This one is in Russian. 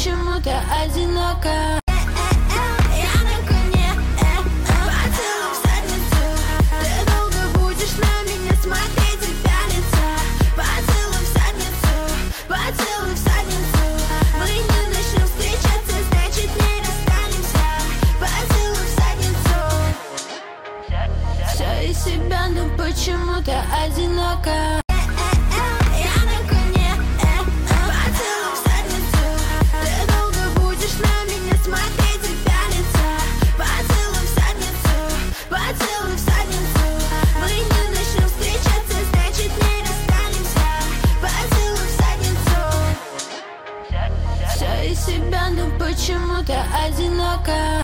почему-то одиноко. Я на коне, поцелуй в задницу. Ты долго будешь на меня смотреть и пялиться. Поцелуй в задницу, поцелуй в задницу. Мы не начнем встречаться, значит не расстанемся. Поцелуй в задницу. Все из себя, но почему-то одиноко. Поцелуй в задницу. Мы не начнем встречаться, значит не расстанемся. Поцелуй в задницу. Все из себя, но почему-то одиноко.